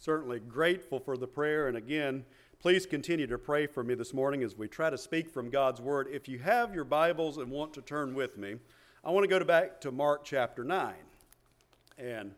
certainly grateful for the prayer. And again, please continue to pray for me this morning as we try to speak from God's Word. If you have your Bibles and want to turn with me, I want to go back to Mark chapter 9. And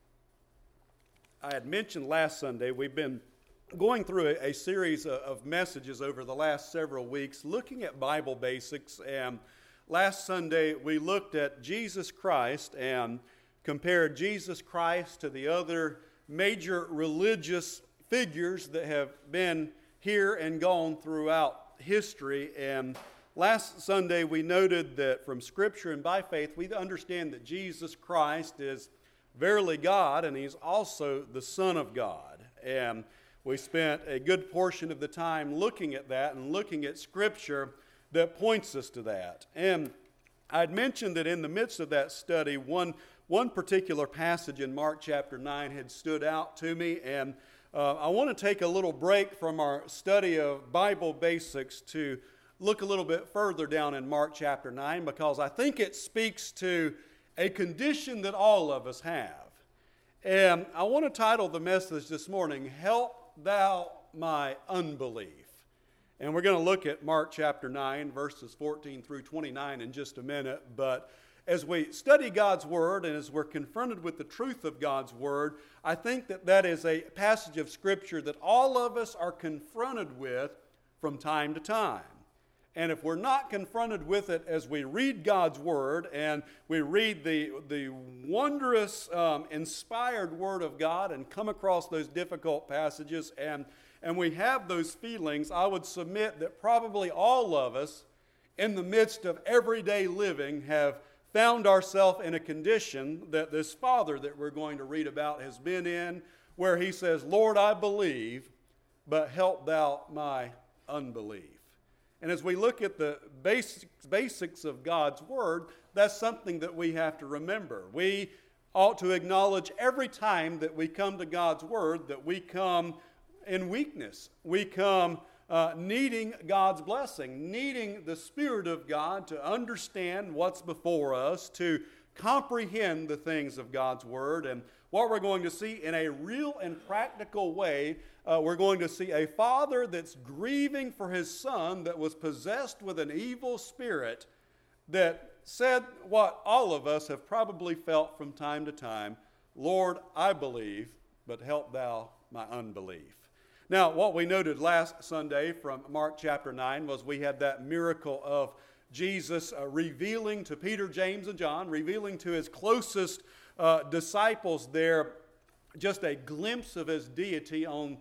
I had mentioned last Sunday, we've been going through a series of messages over the last several weeks looking at Bible basics. And last Sunday, we looked at Jesus Christ and compared Jesus Christ to the other major religious figures that have been here and gone throughout history. And last Sunday, we noted that from Scripture and by faith, we understand that Jesus Christ is verily God, and He's also the Son of God. And we spent a good portion of the time looking at that and looking at Scripture that points us to that. And I'd mentioned that in the midst of that study, one particular passage in Mark chapter 9 had stood out to me, and I want to take a little break from our study of Bible basics to look a little bit further down in Mark chapter 9, because I think it speaks to a condition that all of us have. And I want to title the message this morning, Help Thou My Unbelief. And we're going to look at Mark chapter 9, verses 14 through 29 in just a minute. But as we study God's Word and as we're confronted with the truth of God's Word, I think that is a passage of Scripture that all of us are confronted with from time to time. And if we're not confronted with it as we read God's Word and we read the wondrous, inspired Word of God and come across those difficult passages and we have those feelings, I would submit that probably all of us in the midst of everyday living have found ourselves in a condition that this father that we're going to read about has been in, where he says, Lord, I believe, but help thou my unbelief. And as we look at the basics of God's Word, that's something that we have to remember. We ought to acknowledge every time that we come to God's Word that we come in weakness. We come needing God's blessing, needing the Spirit of God to understand what's before us, to comprehend the things of God's Word. And what we're going to see in a real and practical way, we're going to see a father that's grieving for his son that was possessed with an evil spirit that said what all of us have probably felt from time to time, Lord, I believe, but help thou my unbelief. Now, what we noted last Sunday from Mark chapter 9 was we had that miracle of Jesus revealing to Peter, James, and John, revealing to his closest disciples there just a glimpse of his deity on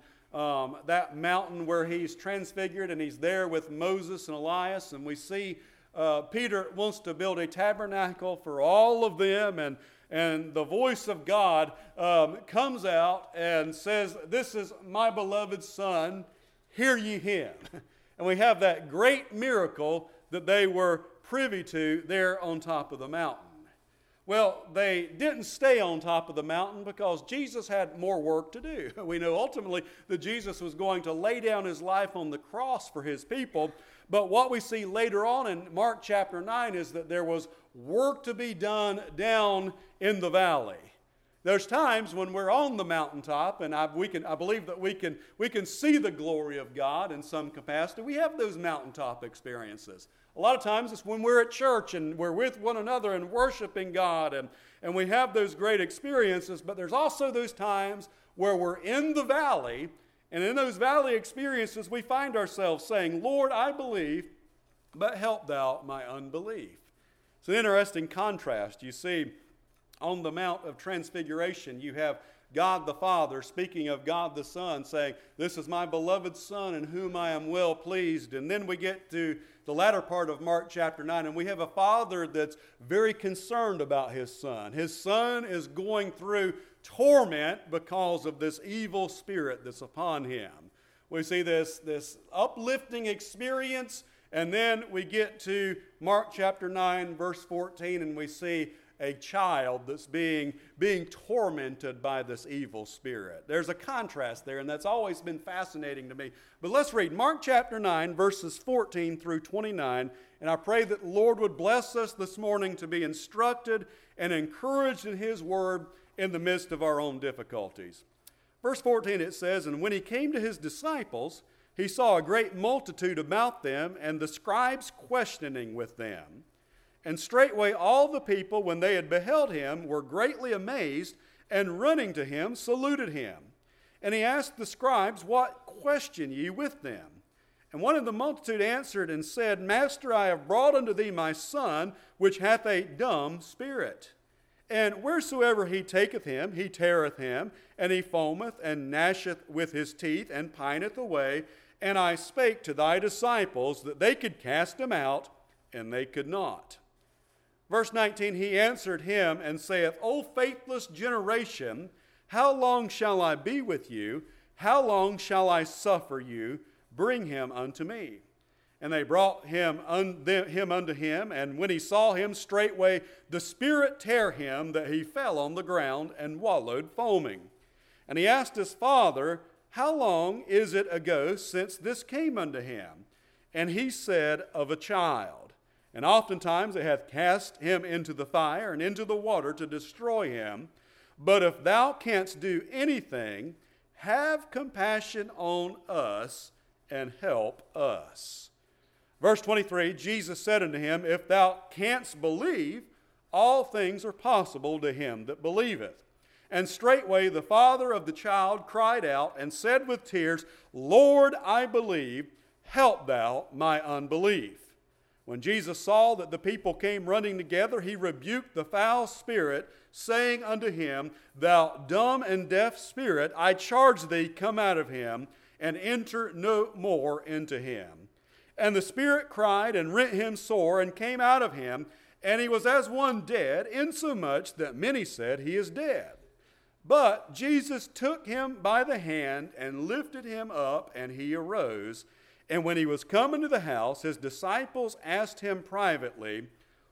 that mountain where he's transfigured and he's there with Moses and Elias. And we see Peter wants to build a tabernacle for all of them, and the voice of God comes out and says, this is my beloved Son, hear ye him. And we have that great miracle that they were privy to there on top of the mountain. Well, they didn't stay on top of the mountain because Jesus had more work to do. We know ultimately that Jesus was going to lay down his life on the cross for his people. But what we see later on in Mark chapter 9 is that there was work to be done down in the valley. There's times when we're on the mountaintop, and I believe that we can see the glory of God in some capacity. We have those mountaintop experiences. A lot of times it's when we're at church and we're with one another and worshiping God, and we have those great experiences, but there's also those times where we're in the valley, and in those valley experiences we find ourselves saying, Lord, I believe, but help thou my unbelief. It's an interesting contrast. You see, on the Mount of Transfiguration, you have God the Father speaking of God the Son, saying, this is my beloved Son in whom I am well pleased. And then we get to the latter part of Mark chapter 9, and we have a father that's very concerned about his son. His son is going through torment because of this evil spirit that's upon him. We see this uplifting experience, and then we get to Mark chapter 9, verse 14, and we see a child that's being tormented by this evil spirit. There's a contrast there, and that's always been fascinating to me. But let's read Mark chapter 9, verses 14 through 29, and I pray that the Lord would bless us this morning to be instructed and encouraged in His Word in the midst of our own difficulties. Verse 14 it says, "And when he came to his disciples, he saw a great multitude about them, and the scribes questioning with them. And straightway all the people, when they had beheld him, were greatly amazed, and running to him, saluted him. And he asked the scribes, What question ye with them? And one of the multitude answered and said, Master, I have brought unto thee my son, which hath a dumb spirit. And wheresoever he taketh him, he teareth him, and he foameth, and gnasheth with his teeth, and pineth away. And I spake to thy disciples that they could cast him out, and they could not. Verse 19, he answered him and saith, O faithless generation, how long shall I be with you? How long shall I suffer you? Bring him unto me. And they brought him unto him, and when he saw him, straightway the spirit tare him, that he fell on the ground and wallowed foaming. And he asked his father, How long is it ago since this came unto him? And he said, Of a child. And oftentimes it hath cast him into the fire and into the water to destroy him. But if thou canst do anything, have compassion on us and help us. Verse 23, Jesus said unto him, If thou canst believe, all things are possible to him that believeth. And straightway the father of the child cried out and said with tears, Lord, I believe, help thou my unbelief. When Jesus saw that the people came running together, he rebuked the foul spirit, saying unto him, Thou dumb and deaf spirit, I charge thee, come out of him, and enter no more into him. And the spirit cried and rent him sore, and came out of him, and he was as one dead, insomuch that many said, He is dead. But Jesus took him by the hand, and lifted him up, and he arose. And when he was come into the house, his disciples asked him privately,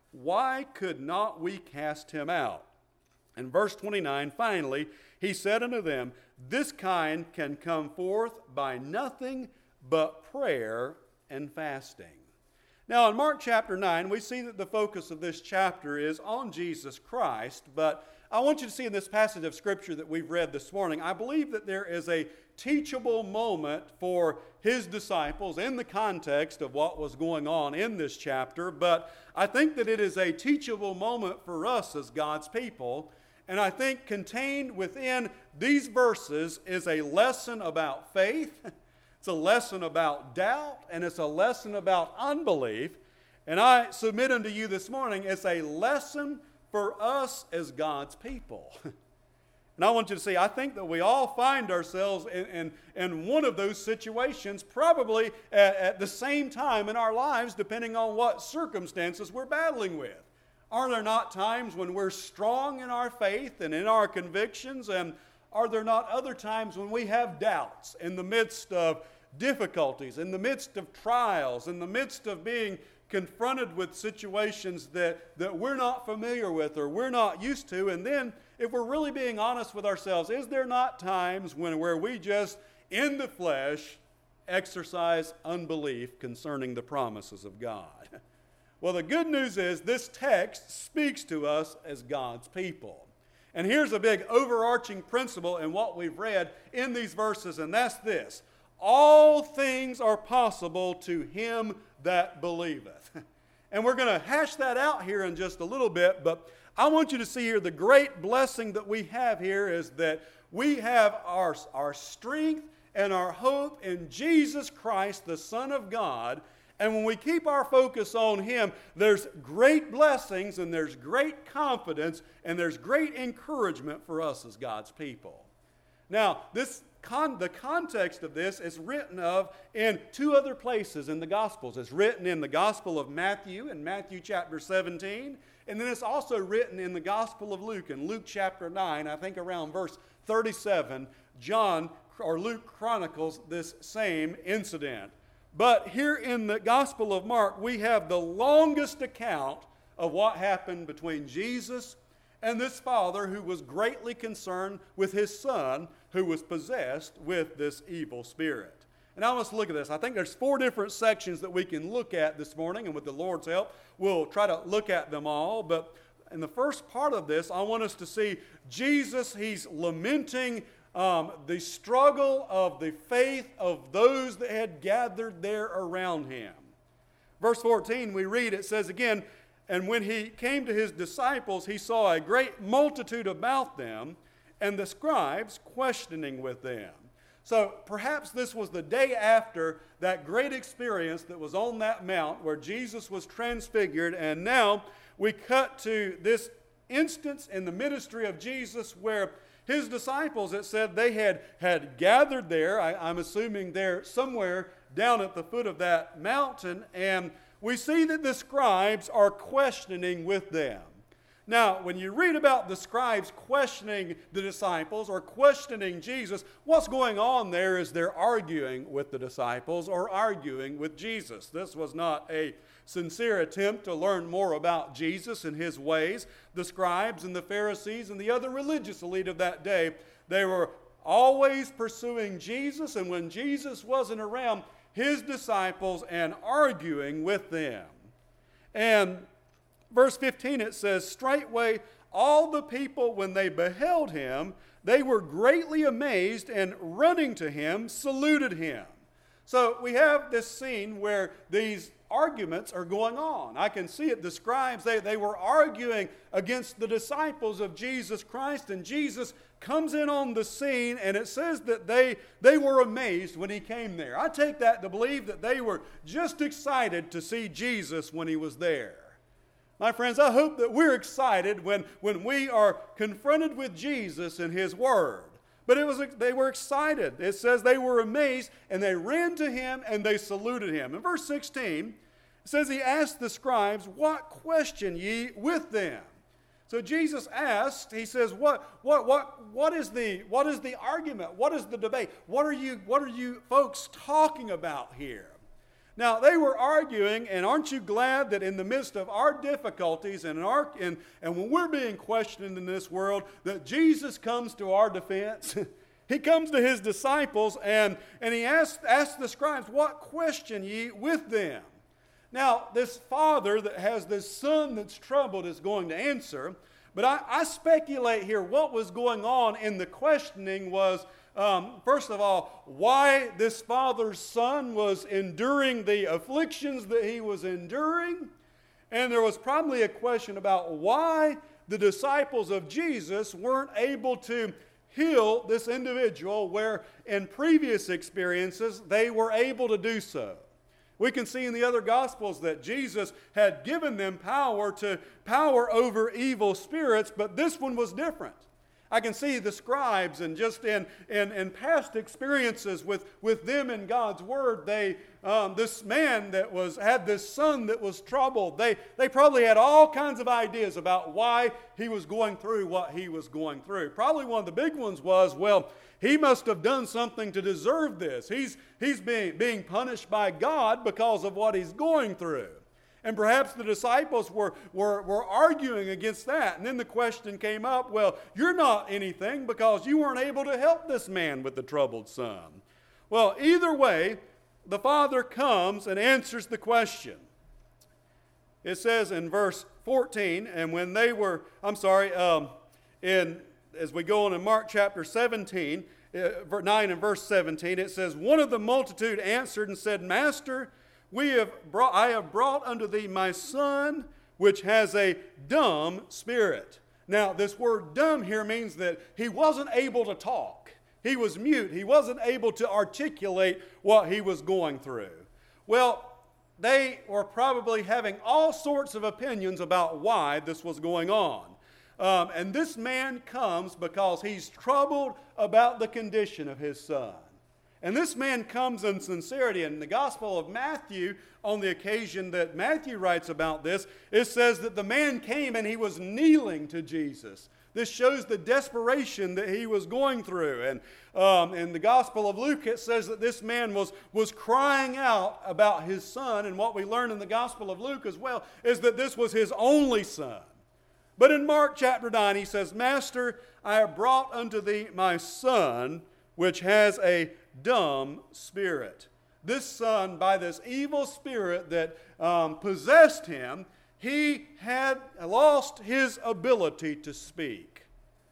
Why could not we cast him out? And verse 29, finally, he said unto them, This kind can come forth by nothing but prayer and fasting. Now in Mark chapter 9, we see that the focus of this chapter is on Jesus Christ, but I want you to see in this passage of Scripture that we've read this morning, I believe that there is a teachable moment for his disciples in the context of what was going on in this chapter, but I think that it is a teachable moment for us as God's people, and I think contained within these verses is a lesson about faith, it's a lesson about doubt, and it's a lesson about unbelief, and I submit unto you this morning, it's a lesson for us as God's people. And I want you to see, I think that we all find ourselves in one of those situations probably at the same time in our lives, depending on what circumstances we're battling with. Are there not times when we're strong in our faith and in our convictions? And are there not other times when we have doubts in the midst of difficulties, in the midst of trials, in the midst of being confronted with situations that we're not familiar with or we're not used to? And then, if we're really being honest with ourselves, is there not times where we just, in the flesh, exercise unbelief concerning the promises of God? Well, the good news is this text speaks to us as God's people. And here's a big overarching principle in what we've read in these verses, and that's this. All things are possible to him that believeth. And we're going to hash that out here in just a little bit, but I want you to see here the great blessing that we have here is that we have our strength and our hope in Jesus Christ, the Son of God. And when we keep our focus on Him, there's great blessings and there's great confidence and there's great encouragement for us as God's people. Now, the context of this is written of in two other places in the Gospels. It's written in the Gospel of Matthew, in Matthew chapter 17, and then it's also written in the Gospel of Luke, in Luke chapter 9, I think around verse 37, Luke chronicles this same incident. But here in the Gospel of Mark, we have the longest account of what happened between Jesus and this father who was greatly concerned with his son who was possessed with this evil spirit. And now let's look at this. I think there's 4 different sections that we can look at this morning, and with the Lord's help, we'll try to look at them all. But in the first part of this, I want us to see Jesus, he's lamenting the struggle of the faith of those that had gathered there around him. Verse 14, we read, it says again, "And when he came to his disciples, he saw a great multitude about them, and the scribes questioning with them." So perhaps this was the day after that great experience that was on that mount where Jesus was transfigured, and now we cut to this instance in the ministry of Jesus where his disciples, it said, they had gathered there. I'm assuming they're somewhere down at the foot of that mountain, and we see that the scribes are questioning with them. Now, when you read about the scribes questioning the disciples or questioning Jesus, what's going on there is they're arguing with the disciples or arguing with Jesus. This was not a sincere attempt to learn more about Jesus and his ways. The scribes and the Pharisees and the other religious elite of that day, they were always pursuing Jesus, and when Jesus wasn't around, his disciples and arguing with them. And verse 15, it says, "Straightway all the people, when they beheld him, they were greatly amazed, and running to him, saluted him." So we have this scene where these arguments are going on. I can see it. The scribes, they were arguing against the disciples of Jesus Christ, and Jesus comes in on the scene, and it says that they were amazed when he came there. I take that to believe that they were just excited to see Jesus when he was there. My friends, I hope that we're excited when we are confronted with Jesus and his word. But they were excited. It says they were amazed, and they ran to him, and they saluted him. In verse 16, it says he asked the scribes, "What question ye with them?" So Jesus asked, he says, what is the argument? What is the debate? What are you folks talking about here? Now, they were arguing, and aren't you glad that in the midst of our difficulties and when we're being questioned in this world, that Jesus comes to our defense? He comes to his disciples, and he asked the scribes, "What question ye with them?" Now, this father that has this son that's troubled is going to answer, but I speculate here what was going on in the questioning was, first of all, why this father's son was enduring the afflictions that he was enduring. And there was probably a question about why the disciples of Jesus weren't able to heal this individual where in previous experiences they were able to do so. We can see in the other Gospels that Jesus had given them power over evil spirits, but this one was different. I can see the scribes, and just in past experiences with them in God's Word, this man that had this son that was troubled, they probably had all kinds of ideas about why he was going through what he was going through. Probably one of the big ones was, well, he must have done something to deserve this. He's being punished by God because of what he's going through. And perhaps the disciples were arguing against that. And then the question came up, well, you're not anything because you weren't able to help this man with the troubled son. Well, either way, the father comes and answers the question. It says in verse 14, and when they were, as we go on in Mark chapter 17, 9 and verse 17, it says, "One of the multitude answered and said, Master, I have brought unto thee my son, which has a dumb spirit." Now, this word dumb here means that he wasn't able to talk. He was mute. He wasn't able to articulate what he was going through. Well, they were probably having all sorts of opinions about why this was going on. And this man comes because he's troubled about the condition of his son. And this man comes in sincerity. In the Gospel of Matthew, on the occasion that Matthew writes about this, it says that the man came and he was kneeling to Jesus. This shows the desperation that he was going through. And in the Gospel of Luke, it says that this man was crying out about his son. And what we learn in the Gospel of Luke as well is that this was his only son. But in Mark chapter 9, he says, "Master, I have brought unto thee my son, which has a dumb spirit." This son, by this evil spirit that possessed him, he had lost his ability to speak.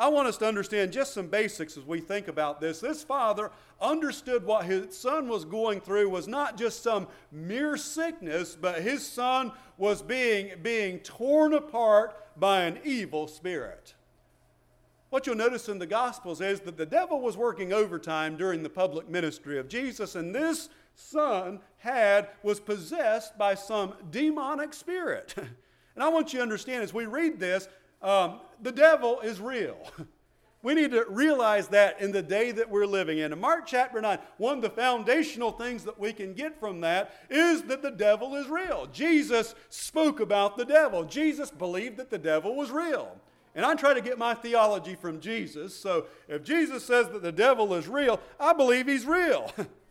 I want us to understand just some basics as we think about this. This father understood what his son was going through was not just some mere sickness, but his son was being torn apart by an evil spirit. What you'll notice in the Gospels is that the devil was working overtime during the public ministry of Jesus, and this son was possessed by some demonic spirit. And I want you to understand as we read this, the devil is real. We need to realize that in the day that we're living in. In Mark chapter 9, one of the foundational things that we can get from that is that the devil is real. Jesus spoke about the devil. Jesus believed that the devil was real. And I try to get my theology from Jesus. So if Jesus says that the devil is real, I believe he's real.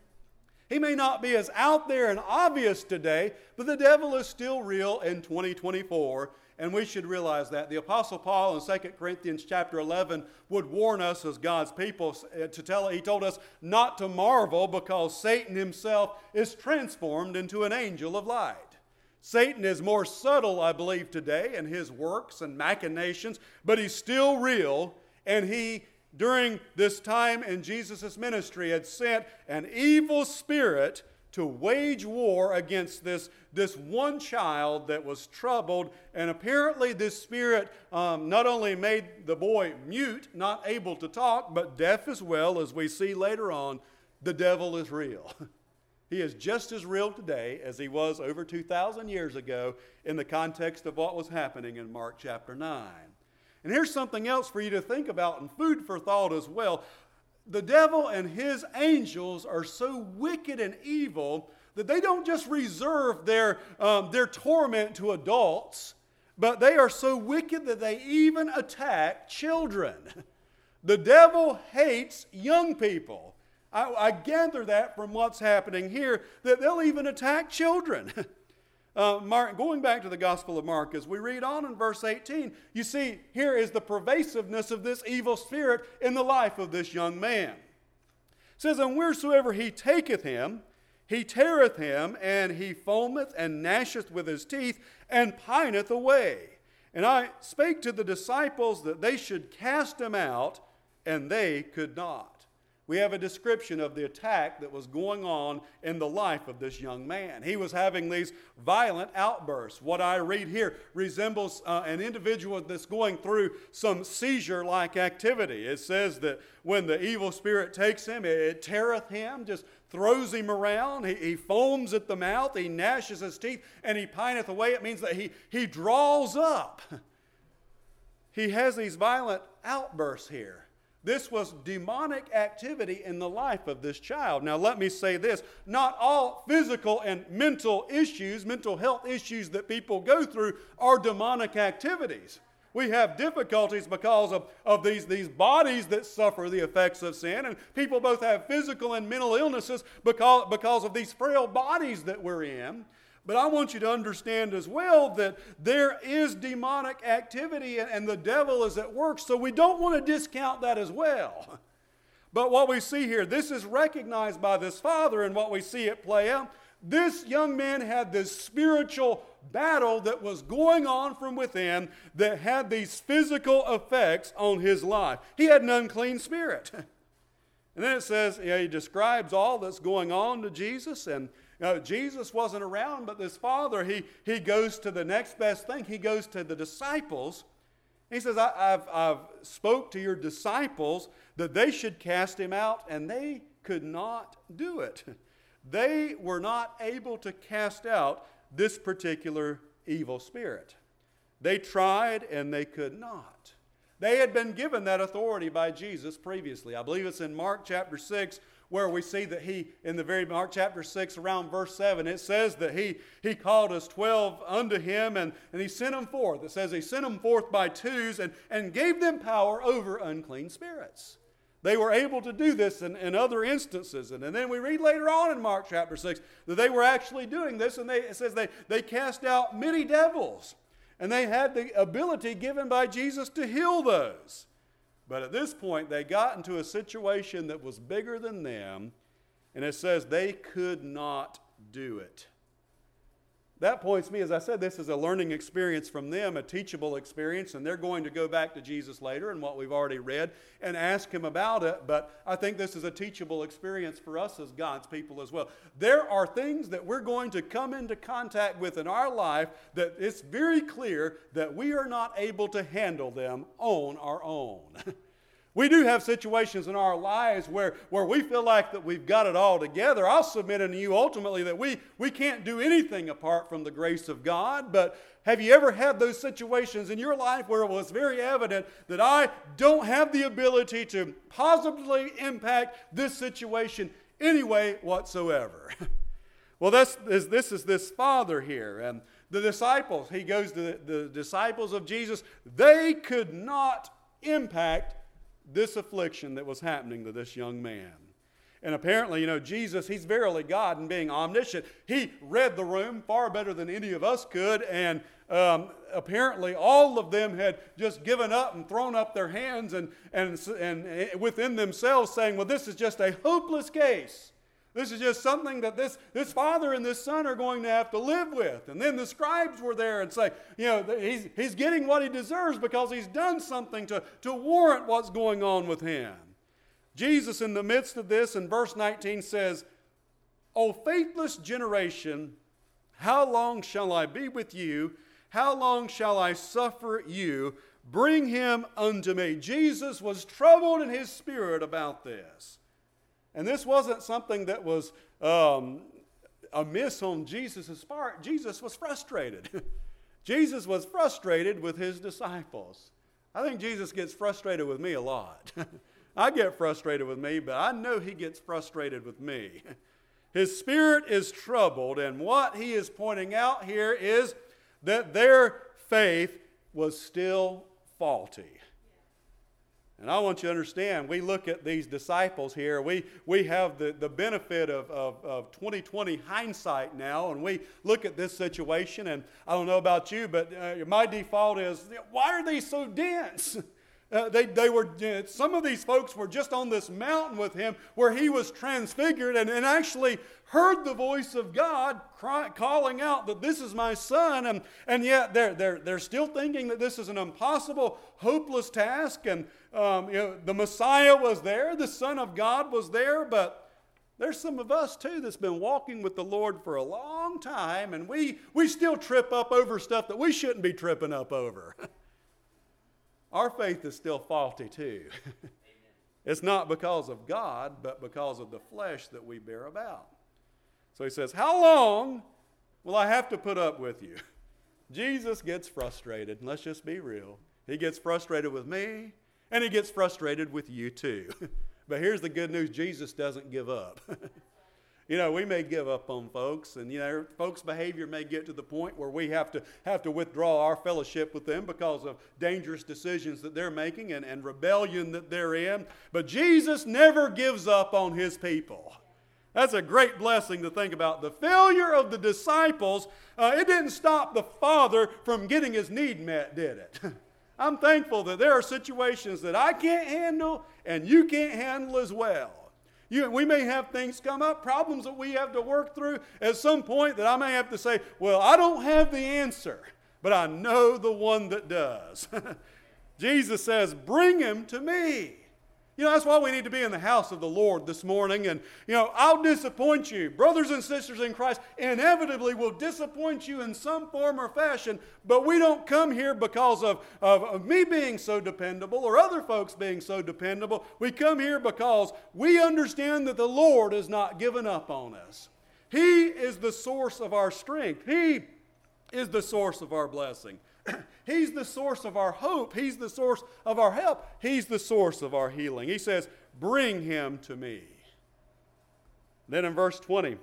He may not be as out there and obvious today, but the devil is still real in 2024. And we should realize that. The Apostle Paul in 2 Corinthians chapter 11 would warn us as God's people he told us not to marvel because Satan himself is transformed into an angel of light. Satan is more subtle, I believe, today in his works and machinations, but he's still real, and he, during this time in Jesus' ministry, had sent an evil spirit to wage war against this one child that was troubled. And apparently this spirit not only made the boy mute, not able to talk, but deaf as well. As we see later on, the devil is real. He is just as real today as he was over 2,000 years ago in the context of what was happening in Mark chapter 9. And here's something else for you to think about and food for thought as well. The devil and his angels are so wicked and evil that they don't just reserve their torment to adults, but they are so wicked that they even attack children. The devil hates young people. I gather that from what's happening here, that they'll even attack children. Going back to the Gospel of Mark, as we read on in verse 18, you see here is the pervasiveness of this evil spirit in the life of this young man. It says, and wheresoever he taketh him, he teareth him, and he foameth and gnasheth with his teeth, and pineth away. And I spake to the disciples that they should cast him out, and they could not. We have a description of the attack that was going on in the life of this young man. He was having these violent outbursts. What I read here resembles an individual that's going through some seizure-like activity. It says that when the evil spirit takes him, it teareth him, just throws him around. He foams at the mouth, he gnashes his teeth, and he pineth away. It means that he draws up. He has these violent outbursts here. This was demonic activity in the life of this child. Now let me say this, not all physical and mental health issues that people go through are demonic activities. We have difficulties because of these bodies that suffer the effects of sin, and people both have physical and mental illnesses because of these frail bodies that we're in. But I want you to understand as well that there is demonic activity and the devil is at work, so we don't want to discount that as well. But what we see here, this is recognized by this father, and what we see it play out. This young man had this spiritual battle that was going on from within that had these physical effects on his life. He had an unclean spirit. And then it says, he describes all that's going on to Jesus, and Jesus wasn't around, but this father, he goes to the next best thing. He goes to the disciples. He says, I've spoke to your disciples that they should cast him out, and they could not do it. They were not able to cast out this particular evil spirit. They tried, and they could not. They had been given that authority by Jesus previously. I believe it's in Mark chapter 6, where we see that in the very Mark chapter 6, around verse 7, it says that he called us 12 unto him, and he sent them forth. It says he sent them forth by twos and gave them power over unclean spirits. They were able to do this in other instances. And then we read later on in Mark chapter 6 that they were actually doing this, and it says they cast out many devils. And they had the ability given by Jesus to heal those. But at this point, they got into a situation that was bigger than them, and it says they could not do it. that points me, as I said, this is a learning experience from them, a teachable experience, and they're going to go back to Jesus later in what we've already read and ask him about it. But I think this is a teachable experience for us as God's people as well. There are things that we're going to come into contact with in our life that it's very clear that we are not able to handle them on our own. We do have situations in our lives where we feel like that we've got it all together. I'll submit unto you ultimately that we can't do anything apart from the grace of God. But have you ever had those situations in your life where it was very evident that I don't have the ability to positively impact this situation any way whatsoever? Well, this is this father here. And the disciples, he goes to the disciples of Jesus. They could not impact this affliction that was happening to this young man. And apparently, Jesus, he's verily God and being omniscient. He read the room far better than any of us could. And apparently all of them had just given up and thrown up their hands and within themselves saying, well, this is just a hopeless case. This is just something that this father and this son are going to have to live with. And then the scribes were there and say, he's getting what he deserves because he's done something to warrant what's going on with him. Jesus, in the midst of this, in verse 19 says, O faithless generation, how long shall I be with you? How long shall I suffer you? Bring him unto me. Jesus was troubled in his spirit about this. And this wasn't something that was amiss on Jesus' part. Jesus was frustrated. Jesus was frustrated with his disciples. I think Jesus gets frustrated with me a lot. I get frustrated with me, but I know he gets frustrated with me. His spirit is troubled, and what he is pointing out here is that their faith was still faulty. And I want you to understand, we look at these disciples here, we have the benefit of 2020 hindsight now, and we look at this situation, and I don't know about you, but my default is, why are they so dense? Some of these folks were just on this mountain with him where he was transfigured and actually heard the voice of God calling out that this is my son, and yet they're still thinking that this is an impossible, hopeless task. And the Messiah was there, the Son of God was there, but there's some of us too that's been walking with the Lord for a long time, and we still trip up over stuff that we shouldn't be tripping up over. Our faith is still faulty too. It's not because of God, but because of the flesh that we bear about. So he says, how long will I have to put up with you? Jesus gets frustrated. Let's just be real. He gets frustrated with me, and he gets frustrated with you too. But here's the good news. Jesus doesn't give up. We may give up on folks, and folks' behavior may get to the point where we have to withdraw our fellowship with them because of dangerous decisions that they're making and rebellion that they're in. But Jesus never gives up on his people. That's a great blessing to think about. The failure of the disciples, it didn't stop the Father from getting his need met, did it? I'm thankful that there are situations that I can't handle and you can't handle as well. We may have things come up, problems that we have to work through at some point that I may have to say, well, I don't have the answer, but I know the one that does. Jesus says, bring him to me. That's why we need to be in the house of the Lord this morning. And, I'll disappoint you. Brothers and sisters in Christ inevitably will disappoint you in some form or fashion, but we don't come here because of me being so dependable or other folks being so dependable. We come here because we understand that the Lord has not given up on us. He is the source of our strength. He is the source of our blessing. He's the source of our hope. He's the source of our help. He's the source of our healing. He says, bring him to me. Then in verse 20,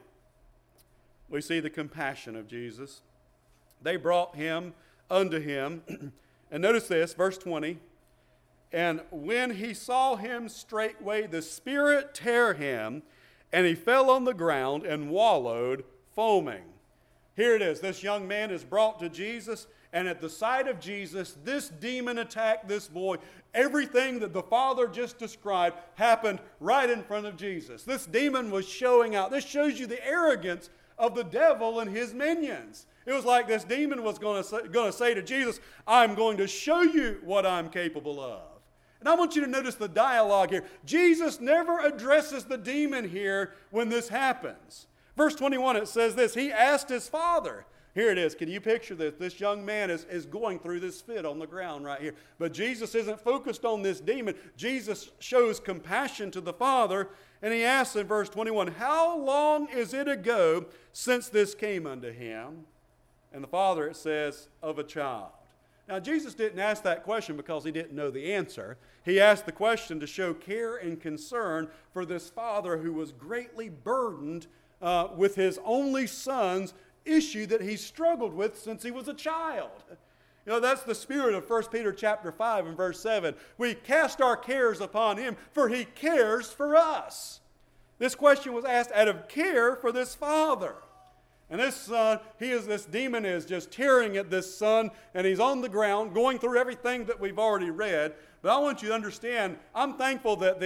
we see the compassion of Jesus. They brought him unto him. And notice this, verse 20. And when he saw him straightway, the Spirit tear him, and he fell on the ground and wallowed, foaming. Here it is. This young man is brought to Jesus. And at the sight of Jesus, this demon attacked this boy. Everything that the Father just described happened right in front of Jesus. This demon was showing out. This shows you the arrogance of the devil and his minions. It was like this demon was going to say to Jesus, I'm going to show you what I'm capable of. And I want you to notice the dialogue here. Jesus never addresses the demon here when this happens. Verse 21, it says this, he asked his father. Here it is. Can you picture this? This young man is going through this fit on the ground right here. But Jesus isn't focused on this demon. Jesus shows compassion to the father, and he asks in verse 21, how long is it ago since this came unto him? And the father, it says, of a child. Now, Jesus didn't ask that question because he didn't know the answer. He asked the question to show care and concern for this father who was greatly burdened with his only son's issue that he struggled with since he was a child. You know, that's the spirit of 1 Peter chapter 5 and verse 7. We cast our cares upon him, for he cares for us. This question was asked out of care for this father. And this son, this demon is just tearing at this son, and he's on the ground going through everything that we've already read. But I want you to understand, I'm thankful that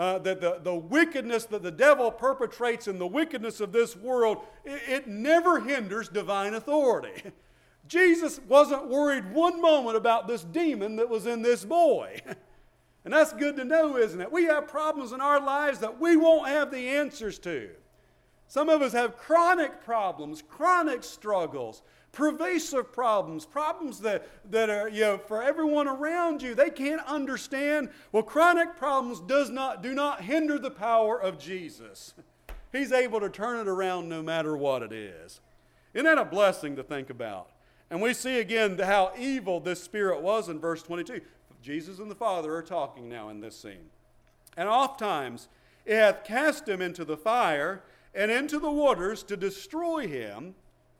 the wickedness that the devil perpetrates in the wickedness of this world, it never hinders divine authority. Jesus wasn't worried one moment about this demon that was in this boy. And that's good to know, isn't it? We have problems in our lives that we won't have the answers to. Some of us have chronic problems, chronic struggles, pervasive problems that are, for everyone around you. They can't understand. Well, chronic problems do not hinder the power of Jesus. He's able to turn it around no matter what it is. Isn't that a blessing to think about? And we see again how evil this spirit was in verse 22. Jesus and the Father are talking now in this scene. And oftentimes it hath cast him into the fire and into the waters to destroy him.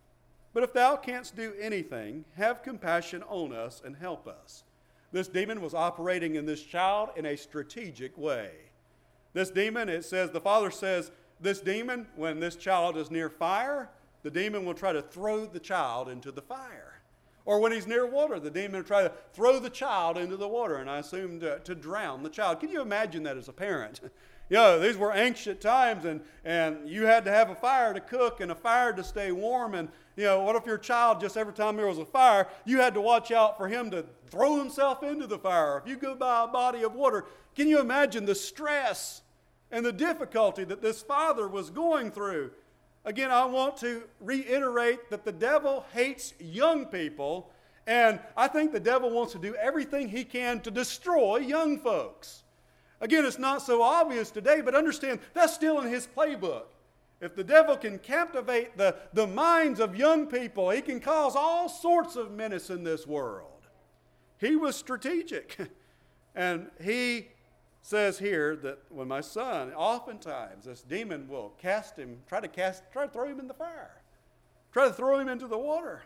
But if thou canst do anything, have compassion on us and help us. This demon was operating in this child in a strategic way. This demon, it says, the father says, this demon, when this child is near fire, the demon will try to throw the child into the fire. Or when he's near water, the demon will try to throw the child into the water, and I assume to drown the child. Can you imagine that as a parent? These were ancient times, and you had to have a fire to cook and a fire to stay warm. And, what if your child, just every time there was a fire, you had to watch out for him to throw himself into the fire? If you go by a body of water, can you imagine the stress and the difficulty that this father was going through? Again, I want to reiterate that the devil hates young people, and I think the devil wants to do everything he can to destroy young folks. Again, it's not so obvious today, but understand that's still in his playbook. If the devil can captivate the minds of young people, he can cause all sorts of menace in this world. He was strategic. And he says here that when my son, oftentimes this demon will try to throw him in the fire, try to throw him into the water.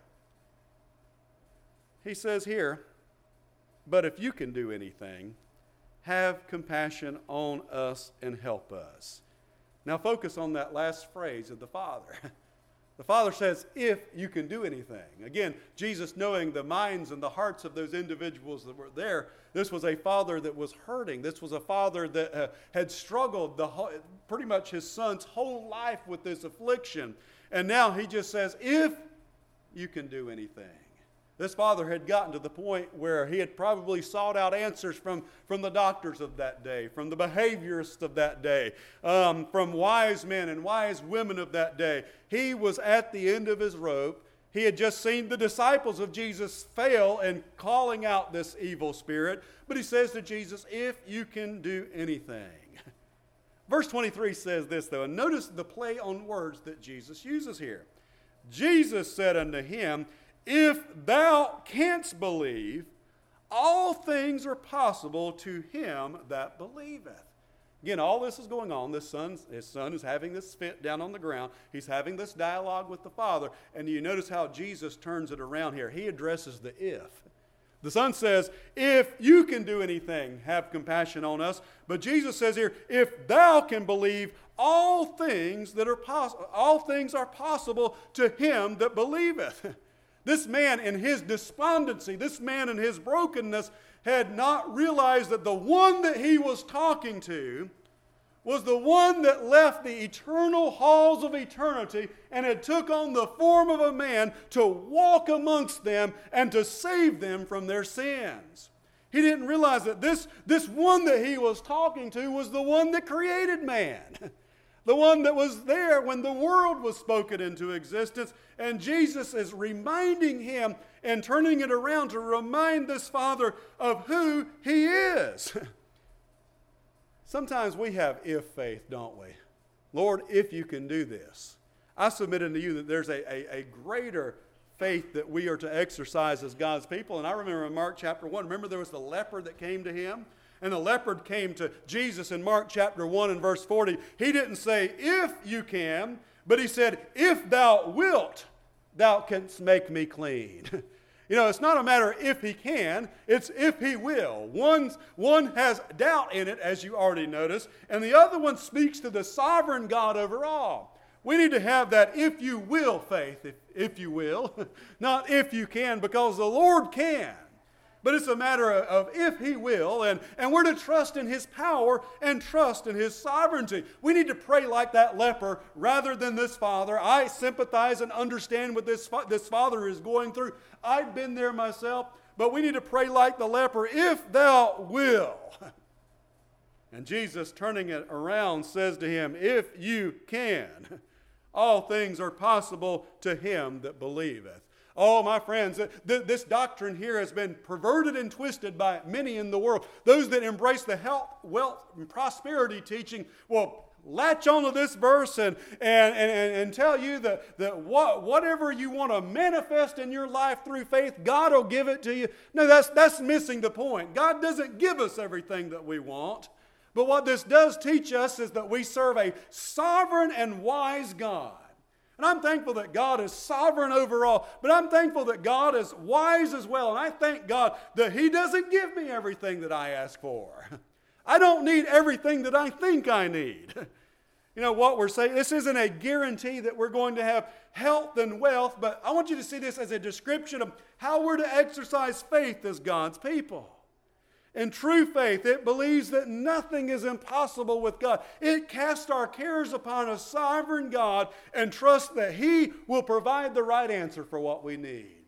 He says here, but if you can do anything, have compassion on us and help us. Now focus on that last phrase of the Father. The Father says, if you can do anything. Again, Jesus, knowing the minds and the hearts of those individuals that were there, this was a father that was hurting. This was a father that had struggled pretty much his son's whole life with this affliction. And now he just says, if you can do anything. This father had gotten to the point where he had probably sought out answers from the doctors of that day, from the behaviorists of that day, from wise men and wise women of that day. He was at the end of his rope. He had just seen the disciples of Jesus fail in calling out this evil spirit. But he says to Jesus, if you can do anything. Verse 23 says this, though, and notice the play on words that Jesus uses here. Jesus said unto him, if thou canst believe, all things are possible to him that believeth. Again, all this is going on. His son is having this fit down on the ground. He's having this dialogue with the Father. And you notice how Jesus turns it around here. He addresses the if. The son says, if you can do anything, have compassion on us. But Jesus says here, if thou can believe, all things are possible to him that believeth. This man in his despondency, this man in his brokenness had not realized that the one that he was talking to was the one that left the eternal halls of eternity and had took on the form of a man to walk amongst them and to save them from their sins. He didn't realize that this one that he was talking to was the one that created man. The one that was there when the world was spoken into existence. And Jesus is reminding him and turning it around to remind this Father of who he is. Sometimes we have if faith, don't we? Lord, if you can do this. I submit unto you that there's a greater faith that we are to exercise as God's people. And I remember in Mark chapter 1, remember there was the leper that came to him? And the leopard came to Jesus in Mark chapter 1 and verse 40. He didn't say, if you can, but he said, if thou wilt, thou canst make me clean. You know, it's not a matter if he can, it's if he will. One has doubt in it, as you already noticed, and the other one speaks to the sovereign God over all. We need to have that if you will faith, if you will, not if you can, because the Lord can. But it's a matter of if he will, and we're to trust in his power and trust in his sovereignty. We need to pray like that leper rather than this father. I sympathize and understand what this father is going through. I've been there myself, but we need to pray like the leper, if thou will. And Jesus, turning it around, says to him, if you can, all things are possible to him that believeth. Oh, my friends, this doctrine here has been perverted and twisted by many in the world. Those that embrace the health, wealth, and prosperity teaching will latch onto this verse and tell you that whatever you want to manifest in your life through faith, God will give it to you. No, that's missing the point. God doesn't give us everything that we want. But what this does teach us is that we serve a sovereign and wise God. And I'm thankful that God is sovereign over all, but I'm thankful that God is wise as well. And I thank God that he doesn't give me everything that I ask for. I don't need everything that I think I need. You know what we're saying? This isn't a guarantee that we're going to have health and wealth, but I want you to see this as a description of how we're to exercise faith as God's people. In true faith, it believes that nothing is impossible with God. It casts our cares upon a sovereign God and trusts that he will provide the right answer for what we need.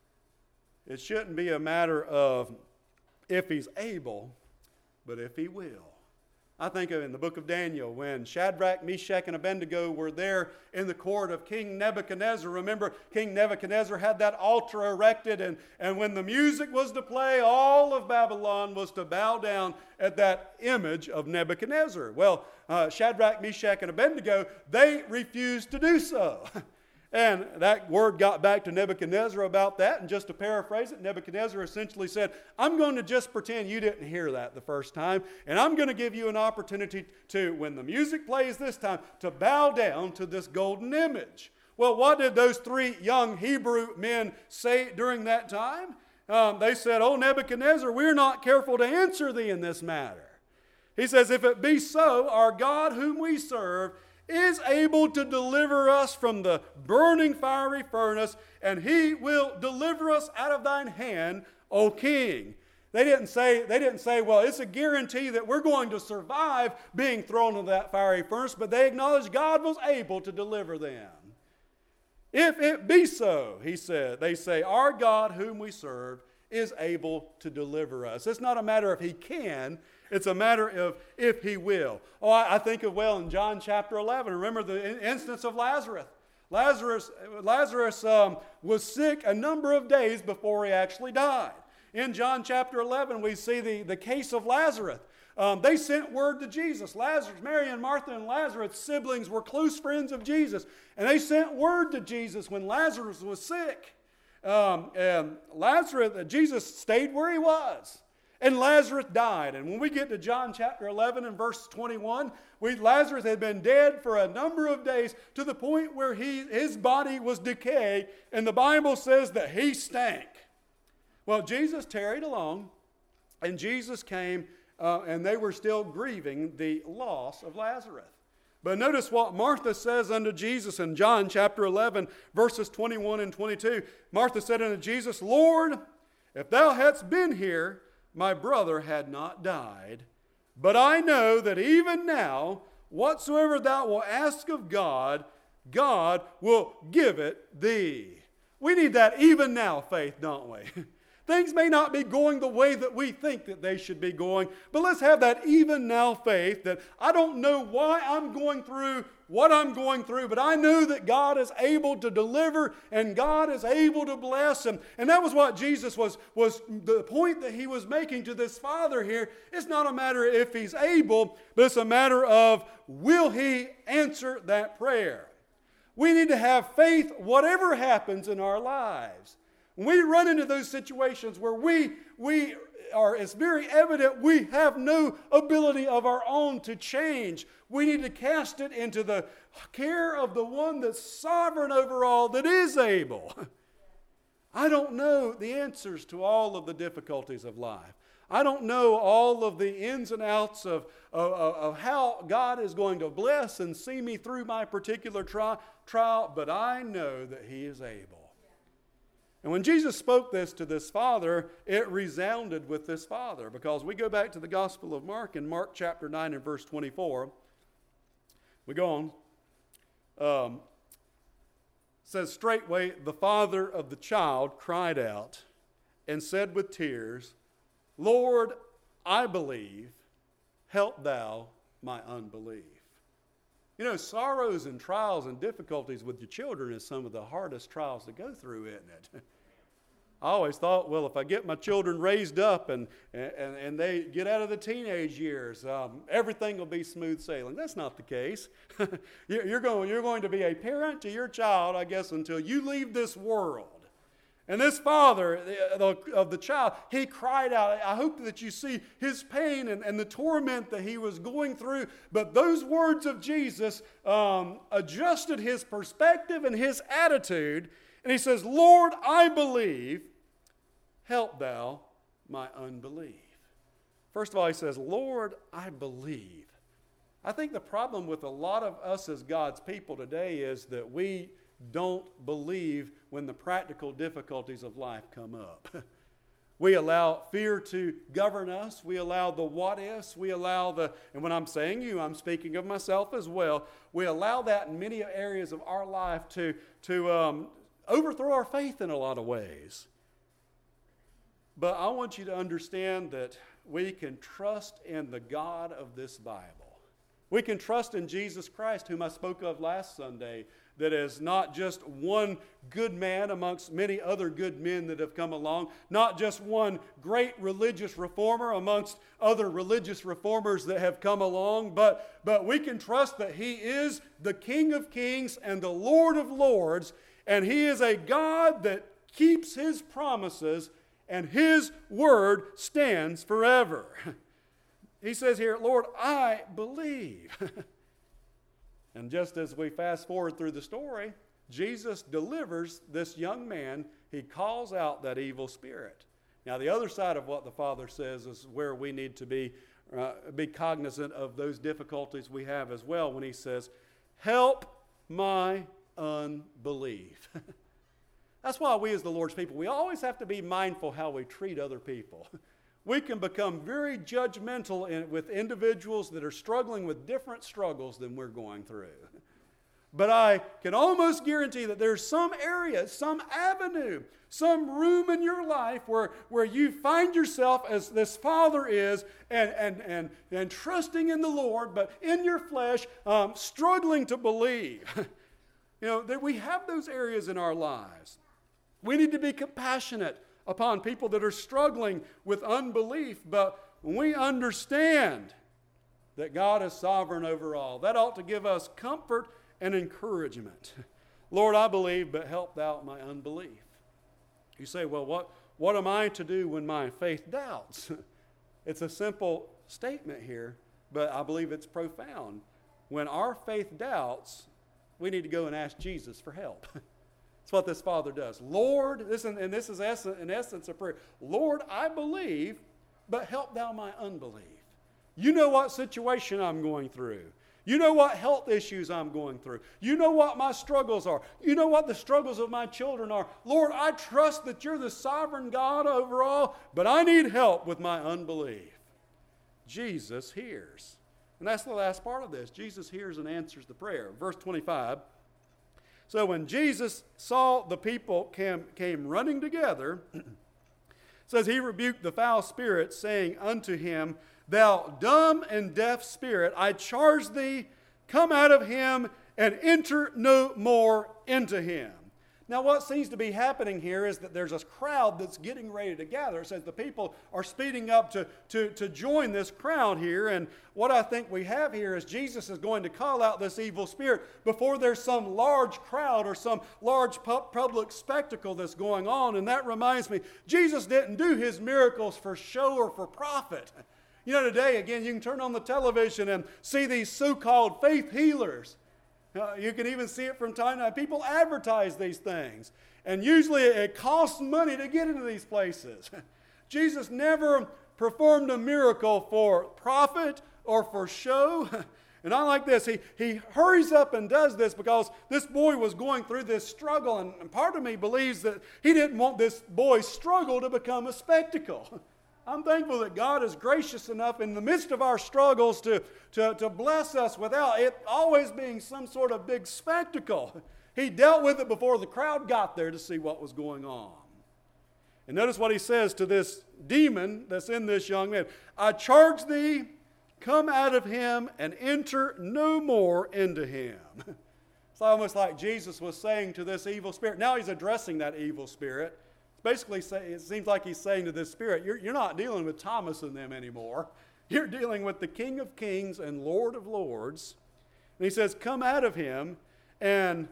It shouldn't be a matter of if he's able, but if he will. I think of in the book of Daniel when Shadrach, Meshach, and Abednego were there in the court of King Nebuchadnezzar. Remember, King Nebuchadnezzar had that altar erected, and when the music was to play, all of Babylon was to bow down at that image of Nebuchadnezzar. Well, Shadrach, Meshach, and Abednego, they refused to do so. And that word got back to Nebuchadnezzar about that. And just to paraphrase it, Nebuchadnezzar essentially said, I'm going to just pretend you didn't hear that the first time. And I'm going to give you an opportunity to, when the music plays this time, to bow down to this golden image. Well, what did those three young Hebrew men say during that time? They said, oh, Nebuchadnezzar, we're not careful to answer thee in this matter. He says, if it be so, our God whom we serve is able to deliver us from the burning fiery furnace, and he will deliver us out of thine hand, O king. They didn't say, well, it's a guarantee that we're going to survive being thrown into that fiery furnace, but they acknowledged God was able to deliver them. If it be so, he said, they say, our God whom we serve is able to deliver us. It's not a matter of he can, it's a matter of if he will. Oh, I think of, well, in John chapter 11, remember the instance of Lazarus. Lazarus was sick a number of days before he actually died. In John chapter 11, we see the case of Lazarus. They sent word to Jesus. Lazarus, Mary and Martha and Lazarus, siblings, were close friends of Jesus. And they sent word to Jesus when Lazarus was sick. And Jesus stayed where he was. And Lazarus died. And when we get to John chapter 11 and verse 21, Lazarus had been dead for a number of days to the point where his body was decayed. And the Bible says that he stank. Well, Jesus tarried along, and Jesus came, and they were still grieving the loss of Lazarus. But notice what Martha says unto Jesus in John chapter 11, verses 21 and 22. Martha said unto Jesus, Lord, if thou hadst been here, my brother had not died. But I know that even now, whatsoever thou wilt ask of God, God will give it thee. We need that even now faith, don't we? Things may not be going the way that we think that they should be going, but let's have that even now faith that I don't know why I'm going through what I'm going through, but I know that God is able to deliver and God is able to bless him. And that was what Jesus was the point that he was making to this father here. It's not a matter if he's able, but it's a matter of will he answer that prayer. We need to have faith whatever happens in our lives. When we run into those situations where it's very evident we have no ability of our own to change, we need to cast it into the care of the one that's sovereign over all, that is able. I don't know the answers to all of the difficulties of life. I don't know all of the ins and outs of how God is going to bless and see me through my particular trial, but I know that he is able. And when Jesus spoke this to this father, it resounded with this father, because we go back to the Gospel of Mark in Mark chapter 9 and verse 24. We go on. It says, straightway the father of the child cried out and said with tears, Lord, I believe, help thou my unbelief. You know, sorrows and trials and difficulties with your children is some of the hardest trials to go through, isn't it? I always thought, well, if I get my children raised up and they get out of the teenage years, everything will be smooth sailing. That's not the case. You're going to be a parent to your child, I guess, until you leave this world. And this father of the child, he cried out. I hope that you see his pain and the torment that he was going through. But those words of Jesus adjusted his perspective and his attitude. And he says, Lord, I believe, help thou my unbelief. First of all, he says, Lord, I believe. I think the problem with a lot of us as God's people today is that we don't believe when the practical difficulties of life come up. We allow fear to govern us. We allow the what ifs. And when I'm saying you, I'm speaking of myself as well. We allow that in many areas of our life to overthrow our faith in a lot of ways. But I want you to understand that we can trust in the God of this Bible. We can trust in Jesus Christ, whom I spoke of last Sunday, that is not just one good man amongst many other good men that have come along, not just one great religious reformer amongst other religious reformers that have come along, but we can trust that he is the King of Kings and the Lord of Lords, and he is a God that keeps his promises, and his word stands forever. He says here, Lord, I believe. And just as we fast forward through the story, Jesus delivers this young man. He calls out that evil spirit. Now, the other side of what the Father says is where we need to be cognizant of those difficulties we have as well, when he says, help my unbelief. That's why we as the Lord's people, we always have to be mindful how we treat other people. We can become very judgmental with individuals that are struggling with different struggles than we're going through. But I can almost guarantee that there's some area, some avenue, some room in your life where you find yourself as this father is and trusting in the Lord, but in your flesh, struggling to believe. You know, that we have those areas in our lives. We need to be compassionate upon people that are struggling with unbelief, but when we understand that God is sovereign over all, that ought to give us comfort and encouragement. Lord, I believe, but help thou my unbelief. You say, well, what am I to do when my faith doubts? It's a simple statement here, but I believe it's profound. When our faith doubts, we need to go and ask Jesus for help. That's what this father does. Lord, this is in essence a prayer. Lord, I believe, but help thou my unbelief. You know what situation I'm going through. You know what health issues I'm going through. You know what my struggles are. You know what the struggles of my children are. Lord, I trust that you're the sovereign God over all, but I need help with my unbelief. Jesus hears. And that's the last part of this. Jesus hears and answers the prayer. Verse 25. So when Jesus saw the people came running together, it says he rebuked the foul spirit, saying unto him, Thou dumb and deaf spirit, I charge thee, come out of him and enter no more into him. Now what seems to be happening here is that there's a crowd that's getting ready to gather. It says the people are speeding up to join this crowd here. And what I think we have here is Jesus is going to call out this evil spirit before there's some large crowd or some large public spectacle that's going on. And that reminds me, Jesus didn't do his miracles for show or for profit. You know, today, again, you can turn on the television and see these so-called faith healers. You can even see it from time to time. People advertise these things. And usually it costs money to get into these places. Jesus never performed a miracle for profit or for show. And I like this. He hurries up and does this because this boy was going through this struggle. And part of me believes that he didn't want this boy's struggle to become a spectacle. I'm thankful that God is gracious enough in the midst of our struggles to bless us without it always being some sort of big spectacle. He dealt with it before the crowd got there to see what was going on. And notice what he says to this demon that's in this young man. I charge thee, come out of him and enter no more into him. It's almost like Jesus was saying to this evil spirit. Now he's addressing that evil spirit. Basically, it seems like he's saying to this spirit, you're not dealing with Thomas and them anymore. You're dealing with the King of Kings and Lord of Lords. And he says, come out of him and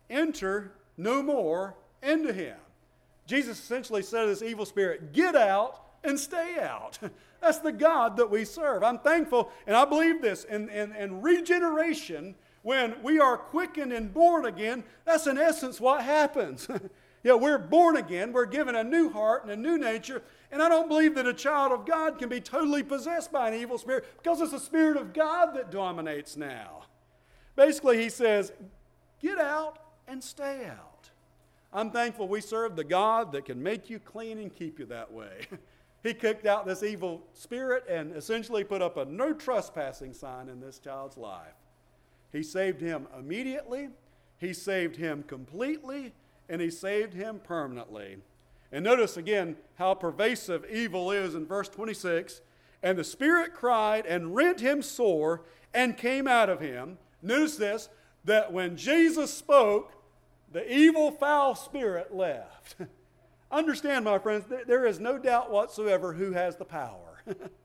enter no more into him. Jesus essentially said to this evil spirit, get out and stay out. That's the God that we serve. I'm thankful, and I believe this, in regeneration, when we are quickened and born again, that's in essence what happens. Yeah, we're born again. We're given a new heart and a new nature. And I don't believe that a child of God can be totally possessed by an evil spirit because it's the Spirit of God that dominates now. Basically, he says, get out and stay out. I'm thankful we serve the God that can make you clean and keep you that way. He kicked out this evil spirit and essentially put up a no trespassing sign in this child's life. He saved him immediately. He saved him completely. And he saved him permanently. And notice again how pervasive evil is in verse 26. And the spirit cried and rent him sore and came out of him. Notice this, that when Jesus spoke, the evil, foul spirit left. Understand, my friends, there is no doubt whatsoever who has the power.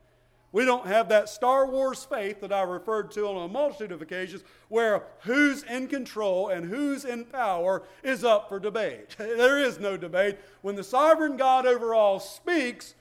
We don't have that Star Wars faith that I referred to on a multitude of occasions where who's in control and who's in power is up for debate. There is no debate. When the sovereign God over all speaks,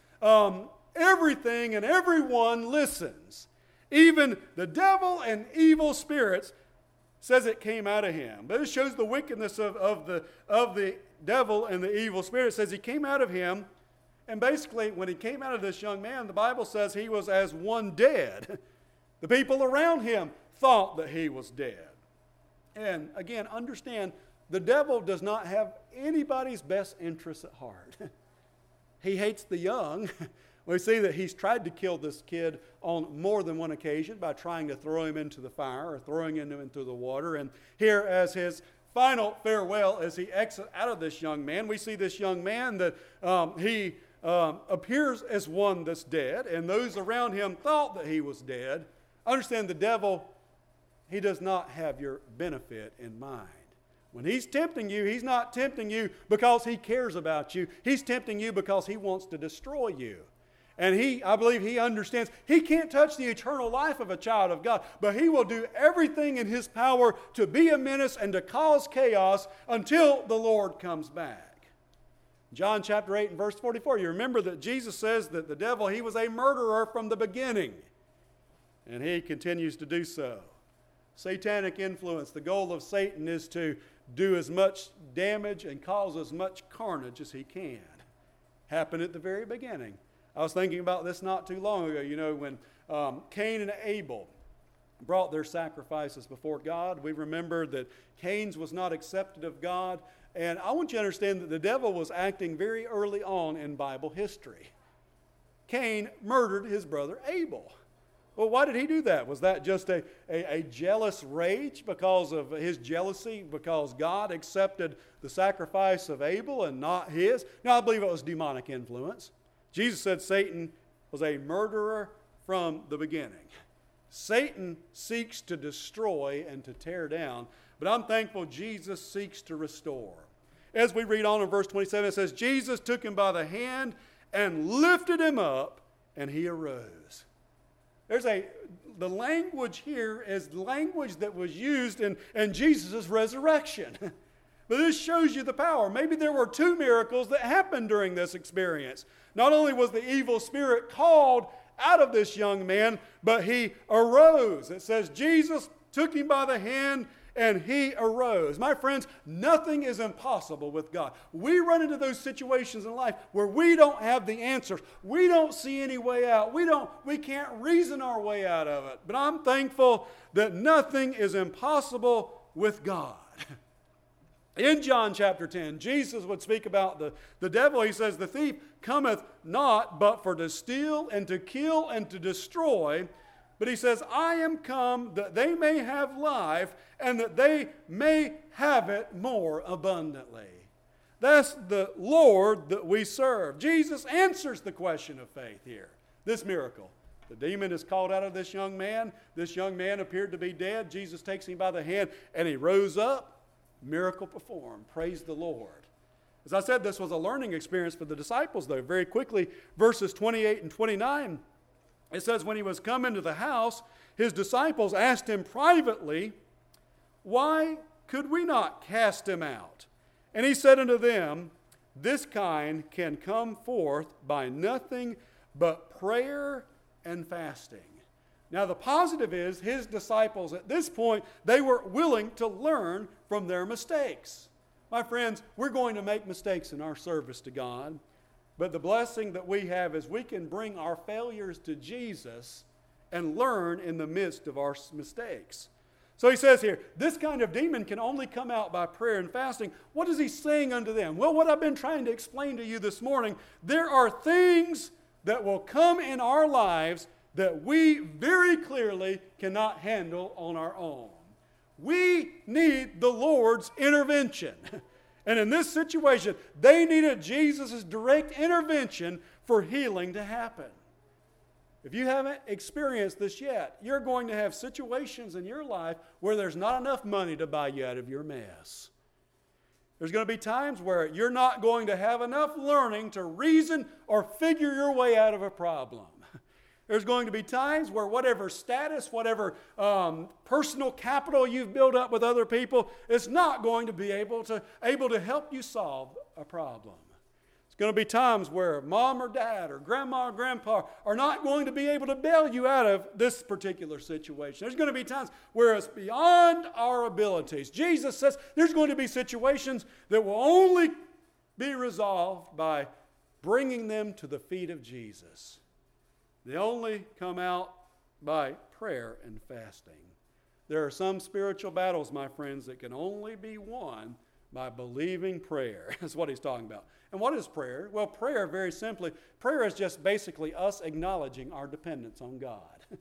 everything and everyone listens. Even the devil and evil spirits says it came out of him. But it shows the wickedness of the devil and the evil spirit. It says he came out of him. And basically, when he came out of this young man, the Bible says he was as one dead. The people around him thought that he was dead. And again, understand, the devil does not have anybody's best interests at heart. He hates the young. We see that he's tried to kill this kid on more than one occasion by trying to throw him into the fire or throwing him into the water. And here, as his final farewell, as he exits out of this young man, we see this young man that he appears as one that's dead, and those around him thought that he was dead. Understand, the devil, he does not have your benefit in mind. When he's tempting you, he's not tempting you because he cares about you. He's tempting you because he wants to destroy you. And I believe he understands he can't touch the eternal life of a child of God, but he will do everything in his power to be a menace and to cause chaos until the Lord comes back. John chapter 8 and verse 44, you remember that Jesus says that the devil, he was a murderer from the beginning. And he continues to do so. Satanic influence, the goal of Satan is to do as much damage and cause as much carnage as he can. Happened at the very beginning. I was thinking about this not too long ago, you know, when Cain and Abel brought their sacrifices before God. We remember that Cain's was not accepted of God. And I want you to understand that the devil was acting very early on in Bible history. Cain murdered his brother Abel. Well, why did he do that? Was that just a jealous rage because of his jealousy, because God accepted the sacrifice of Abel and not his? No, I believe it was demonic influence. Jesus said Satan was a murderer from the beginning. Satan seeks to destroy and to tear down, but I'm thankful Jesus seeks to restore. As we read on in verse 27, it says, Jesus took him by the hand and lifted him up, and he arose. The language here is language that was used in Jesus' resurrection. But this shows you the power. Maybe there were two miracles that happened during this experience. Not only was the evil spirit called out of this young man, but he arose. It says Jesus took him by the hand and he arose. My friends, nothing is impossible with God. We run into those situations in life where we don't have the answers. We don't see any way out. We can't reason our way out of it. But I'm thankful that nothing is impossible with God. In John chapter 10, Jesus would speak about the devil. He says, the thief cometh not but for to steal and to kill and to destroy. But he says, I am come that they may have life and that they may have it more abundantly. That's the Lord that we serve. Jesus answers the question of faith here. This miracle. The demon is called out of this young man. This young man appeared to be dead. Jesus takes him by the hand and he rose up. Miracle performed. Praise the Lord. As I said, this was a learning experience for the disciples, though. Very quickly, verses 28 and 29, it says, when he was come into the house, his disciples asked him privately, why could we not cast him out? And he said unto them, this kind can come forth by nothing but prayer and fasting. Now the positive is his disciples at this point, they were willing to learn from their mistakes. My friends, we're going to make mistakes in our service to God, but the blessing that we have is we can bring our failures to Jesus and learn in the midst of our mistakes. So he says here, this kind of demon can only come out by prayer and fasting. What is he saying unto them? Well, what I've been trying to explain to you this morning, there are things that will come in our lives that we very clearly cannot handle on our own. We need the Lord's intervention. And in this situation, they needed Jesus' direct intervention for healing to happen. If you haven't experienced this yet, you're going to have situations in your life where there's not enough money to buy you out of your mess. There's going to be times where you're not going to have enough learning to reason or figure your way out of a problem. There's going to be times where whatever status, whatever personal capital you've built up with other people, it's not going to be able to help you solve a problem. It's going to be times where mom or dad or grandma or grandpa are not going to be able to bail you out of this particular situation. There's going to be times where it's beyond our abilities. Jesus says there's going to be situations that will only be resolved by bringing them to the feet of Jesus. They only come out by prayer and fasting. There are some spiritual battles, my friends, that can only be won by believing prayer. That's what he's talking about. And what is prayer? Well, prayer, very simply, prayer is just basically us acknowledging our dependence on God.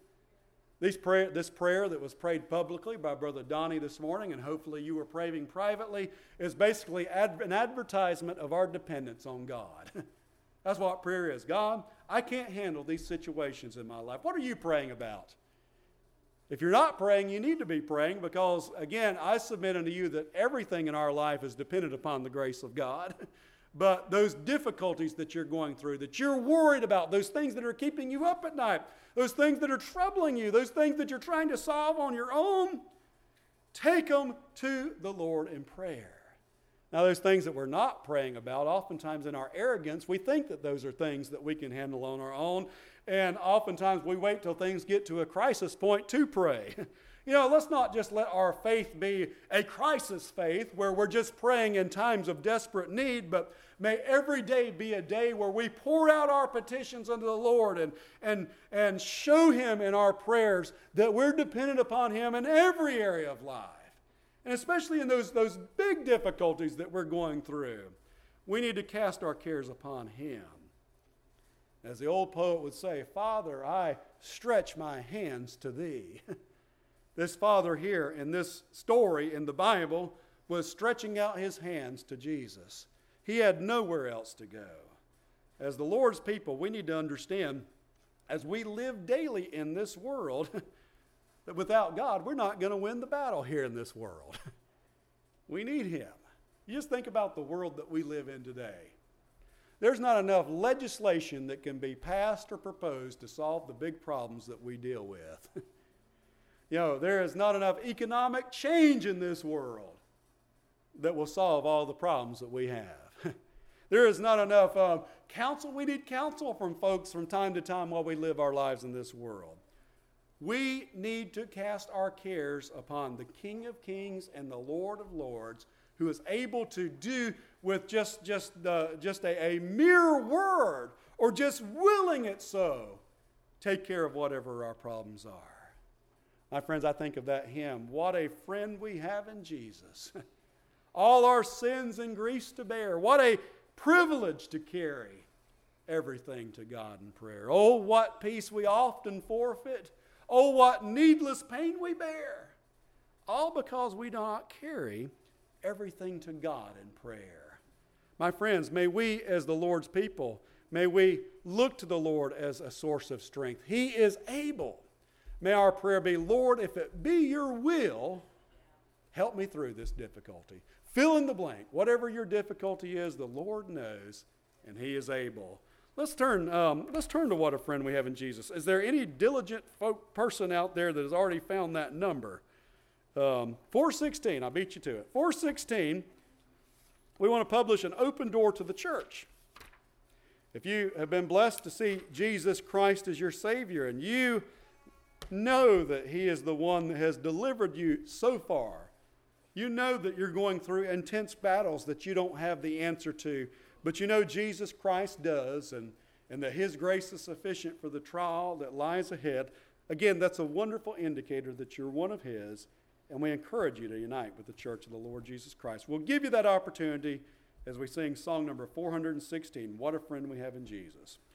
This prayer that was prayed publicly by Brother Donnie this morning, and hopefully you were praying privately, is basically an advertisement of our dependence on God. That's what prayer is. God, I can't handle these situations in my life. What are you praying about? If you're not praying, you need to be praying because, again, I submit unto you that everything in our life is dependent upon the grace of God. But those difficulties that you're going through, that you're worried about, those things that are keeping you up at night, those things that are troubling you, those things that you're trying to solve on your own, take them to the Lord in prayer. Now, those things that we're not praying about, oftentimes in our arrogance, we think that those are things that we can handle on our own. And oftentimes we wait till things get to a crisis point to pray. You know, let's not just let our faith be a crisis faith where we're just praying in times of desperate need, but may every day be a day where we pour out our petitions unto the Lord and show Him in our prayers that we're dependent upon Him in every area of life. And especially in those big difficulties that we're going through, we need to cast our cares upon Him. As the old poet would say, Father, I stretch my hands to thee. This father here in this story in the Bible was stretching out his hands to Jesus. He had nowhere else to go. As the Lord's people, we need to understand, as we live daily in this world, that without God, we're not going to win the battle here in this world. We need Him. You just think about the world that we live in today. There's not enough legislation that can be passed or proposed to solve the big problems that we deal with. There is not enough economic change in this world that will solve all the problems that we have. There is not enough counsel. We need counsel from folks from time to time while we live our lives in this world. We need to cast our cares upon the King of Kings and the Lord of Lords, who is able to do with just a mere word, or just willing it so, take care of whatever our problems are. My friends, I think of that hymn, what a friend we have in Jesus. All our sins and griefs to bear. What a privilege to carry everything to God in prayer. Oh, what peace we often forfeit. Oh, what needless pain we bear. All because we do not carry everything to God in prayer. My friends, may we as the Lord's people, may we look to the Lord as a source of strength. He is able. May our prayer be, Lord, if it be your will, help me through this difficulty. Fill in the blank. Whatever your difficulty is, the Lord knows, and He is able. Let's turn to what a friend we have in Jesus. Is there any diligent person out there that has already found that number? 416, I beat you to it. 416, we want to publish an open door to the church. If you have been blessed to see Jesus Christ as your Savior, and you know that He is the one that has delivered you so far, you know that you're going through intense battles that you don't have the answer to, but you know Jesus Christ does, and that His grace is sufficient for the trial that lies ahead. Again, that's a wonderful indicator that you're one of His, and we encourage you to unite with the Church of the Lord Jesus Christ. We'll give you that opportunity as we sing song number 416, What a Friend We Have in Jesus.